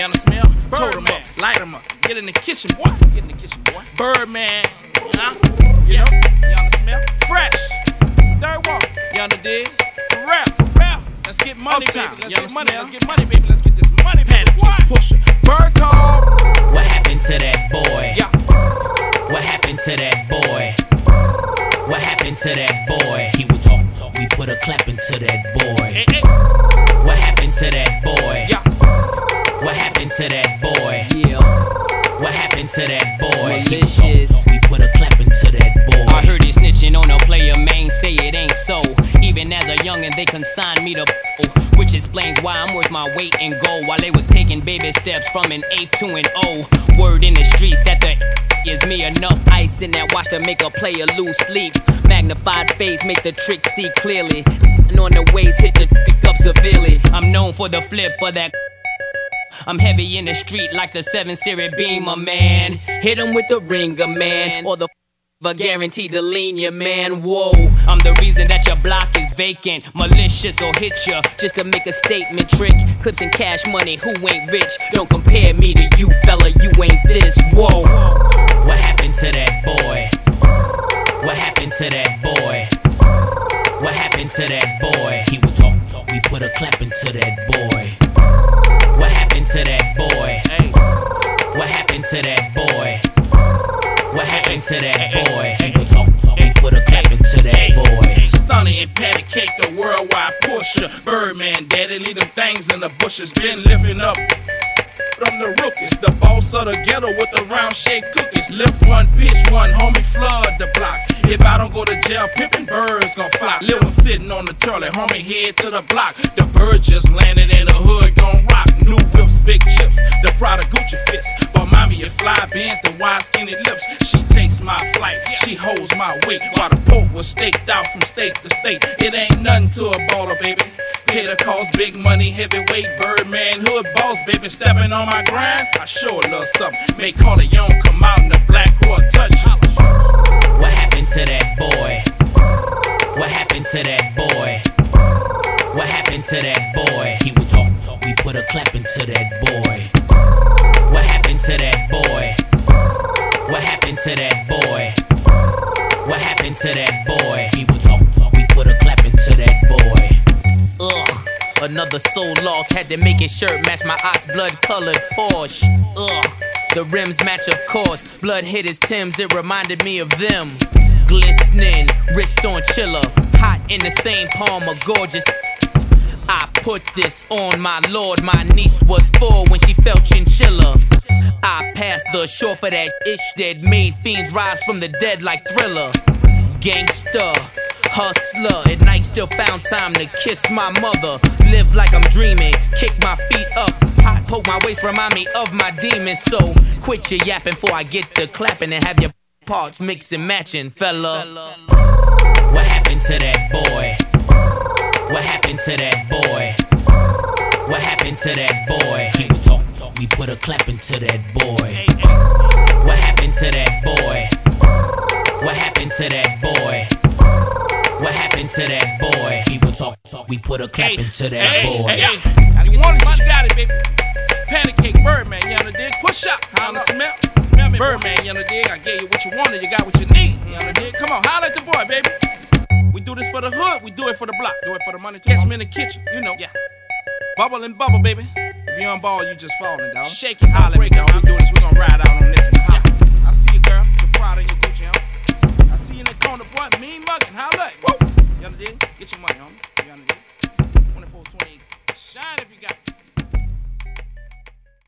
You understand? Told him up, light him up, get in the kitchen, boy. Get in the kitchen, boy. Birdman, huh? You know? You understand? Fresh. Third one. You understand? For real, for real. Let's get money, baby. Let's get money. Let's get money, baby. Let's get this money, baby. Pusher. Bird call. What happened to that boy? Yeah. What happened to that boy? What happened to that boy? He would talk, we put a clap into that boy. Hey, hey. What happened to that boy? Yeah. What happened to that boy? Yeah. What happened to that boy? Malicious. We put a clap into that boy. I heard it snitching on a player, man, say it ain't so. Even as a youngin', they consigned me to which explains why I'm worth my weight in gold. While they was taking baby steps from an eighth to an O. Word in the streets that the is me enough ice in that watch to make a player lose sleep. Magnified face make the trick see clearly. And on the waist hit the pick up severely. I'm known for the flip of that. I'm heavy in the street like the 7 Series Beamer, man. Hit him with the ringer, man. Or the guaranteed to lean you, man. Whoa, I'm the reason that your block is vacant. Malicious or hit ya just to make a statement. Trick clips and cash money. Who ain't rich? Don't compare me to you, fella. You ain't this. Whoa. What happened to that boy? What happened to that boy? What happened to that boy? He would talk, we put a clap into that boy. What happened to that boy? What happened to that boy? What happened to that boy? He would talk, we put a clap into that boy. Stunner and patty cake, the worldwide pusher. Birdman, daddy, leave them things in the bushes. Been lifting up. I'm the rookies, the boss of the ghetto with the round shaped cookies. Lift one, pitch one, homie, flood the block. If I don't go to jail, pimpin' birds gon' fly. Lil' sitting on the toilet, homie, head to the block. The bird just landed in the hood, gon' rock. New whips, big chips, the Prada Gucci fits. But mommy, your fly bands, the wide skinny lips. She takes my flight, she holds my weight. While the pork was staked out from state to state. It ain't nothing to a baller, baby. Pay the cost, big money, heavyweight, Birdman, hood boss, baby, stepping on my grind. I show a little something, make Corleone come out in the black crow touch. What happened to that boy? What happened to that boy? What happened to that boy? He would talk, we put a clap into that boy. What happened to that boy? What happened to that boy? What happened to that boy? He would talk, we put a clap into that boy. Ugh, another soul lost. Had to make his shirt match my ox blood colored Porsche. Ugh, the rims match of course. Blood hit his Timbs, it reminded me of them. Glistening, wrist on chiller. Hot in the same palm, a gorgeous. I put this on my lord. My niece was 4 when she felt chinchilla. I passed the shore for that ish that made fiends rise from the dead like Thriller. Gangster, hustler, at night still found time to kiss my mother. Live like I'm dreaming, kick my feet up. Hot poke my waist, remind me of my demons. So quit your yapping before I get the clapping and have your parts mix and matching, fella. What happened to that boy? What happened to that boy? What happened to that boy? He would talk, we put a clap into that boy. What happened to that boy? What happened to that boy? What happened to that boy? He would talk, we put a clap into that boy. You want it, you got it, baby. Patty cake, Birdman, you know the dig. Push up, you know the smell. Smell me, Birdman, you know the dig. I gave you what you wanted, you got what you need, you know the dig. Come on, holla at the boy, baby. We do this for the hood, we do it for the block. Do it for the money, catch me in the kitchen, you know. Yeah. Bubble and bubble, baby. If you on ball, you just falling, dog. Shake it, holla at me, dog. We do this, we gon' ride out on this one. Yeah. I see you, girl. Your pride and your Gucci, homie. I see you in the corner, boy. Mean muggin', holla at me. Woo! You know the dig? Get your money, homie. You know the dig? 24, 28. Shine if you got it.